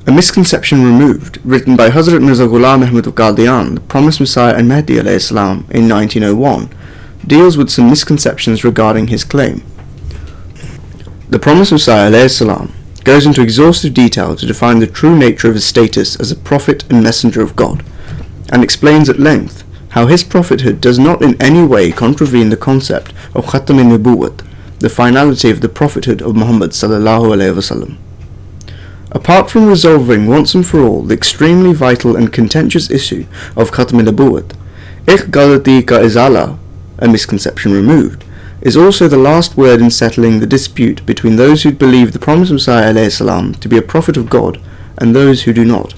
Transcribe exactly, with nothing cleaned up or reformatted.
A Misconception Removed, written by Hazrat Mirza Ghulam Ahmad of Qadian, the Promised Messiah and Mahdi alayhi salam, in nineteen oh one, deals with some misconceptions regarding his claim. The Promised Messiah alayhi salam goes into exhaustive detail to define the true nature of his status as a prophet and messenger of God, and explains at length how his prophethood does not in any way contravene the concept of Khatam al-Nubuwwat, the finality of the prophethood of Muhammad sallallahu alayhi wasallam. Apart from resolving once and for all the extremely vital and contentious issue of Khatam al-Nubuwwat, Ik Galati Ka Izala, a misconception removed, is also the last word in settling the dispute between those who believe the Promised Messiah alayhi salam to be a prophet of God and those who do not.